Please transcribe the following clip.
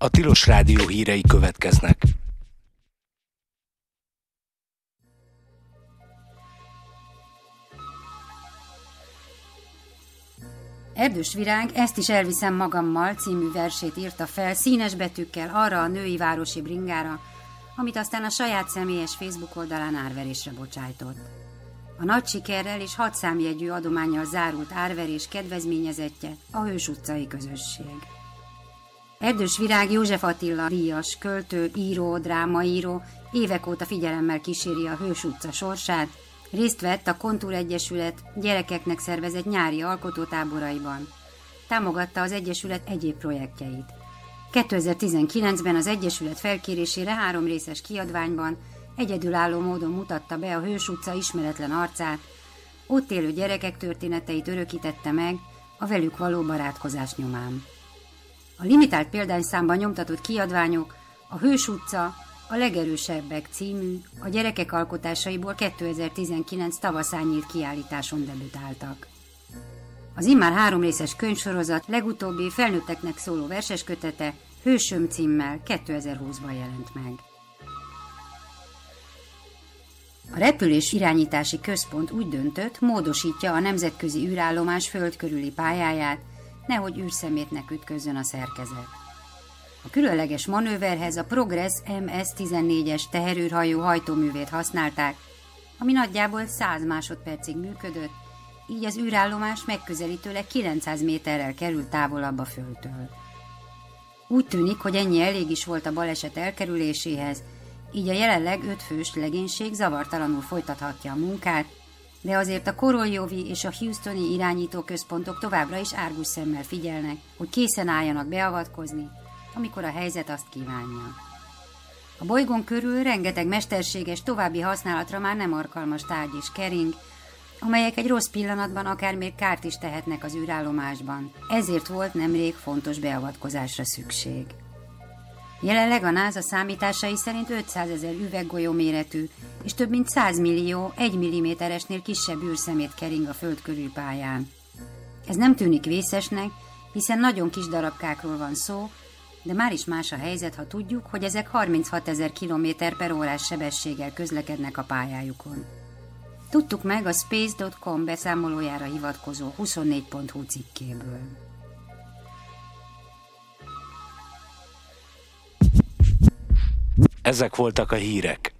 A Tilos Rádió hírei következnek. Erdős Virág Ezt is elviszem magammal című versét írta fel színes betűkkel arra a női városi bringára, amit aztán a saját személyes Facebook oldalán árverésre bocsájtott. A nagy sikerrel és 6 számjegyű adománnyal zárult árverés kedvezményezettje a Hős utcai közösség. Erdős Virág József Attila díjas, költő, író, drámaíró évek óta figyelemmel kíséri a Hős utca sorsát, részt vett a Kontúr Egyesület gyerekeknek szervezett nyári alkotótáboraiban. Támogatta az Egyesület egyéb projektjeit. 2019-ben az Egyesület felkérésére 3 részes kiadványban egyedülálló módon mutatta be a Hős utca ismeretlen arcát, ott élő gyerekek történeteit örökítette meg a velük való barátkozás nyomán. A limitált példányszámban nyomtatott kiadványok a Hős utca a legerősebbek című, a gyerekek alkotásaiból 2019 tavaszán nyílt kiállításon debütáltak. Az immár 3 részes könyvsorozat legutóbbi felnőtteknek szóló verseskötete Hősöm címmel 2020-ban jelent meg. A repülés irányítási központ úgy döntött, módosítja a nemzetközi űrállomás föld körüli pályáját, nehogy űrszemétnek ütközzön a szerkezet. A különleges manőverhez a Progress MS-14-es teherűrhajó hajtóművét használták, ami nagyjából 100 másodpercig működött, így az űrállomás megközelítőleg 900 méterrel került távolabb a Földtől. Úgy tűnik, hogy ennyi elég is volt a baleset elkerüléséhez, így a jelenleg 5 fős legénység zavartalanul folytathatja a munkát, de azért a Koroljovi és a Houstoni irányítóközpontok továbbra is árgus szemmel figyelnek, hogy készen álljanak beavatkozni, amikor a helyzet azt kívánja. A bolygón körül rengeteg mesterséges, további használatra már nem alkalmas tárgy és kering, amelyek egy rossz pillanatban akár még kárt is tehetnek az űrállomásban, ezért volt nemrég fontos beavatkozásra szükség. Jelenleg a NASA számításai szerint 500 000 üveggolyó méretű és több mint 100 millió 1 mm-esnél kisebb űrszemét kering a Föld körül pályán. Ez nem tűnik vészesnek, hiszen nagyon kis darabkákról van szó, de már is más a helyzet, ha tudjuk, hogy ezek 36 000 km/h sebességgel közlekednek a pályájukon. Tudtuk meg a Space.com beszámolójára hivatkozó 24.hu cikkéből. Ezek voltak a hírek.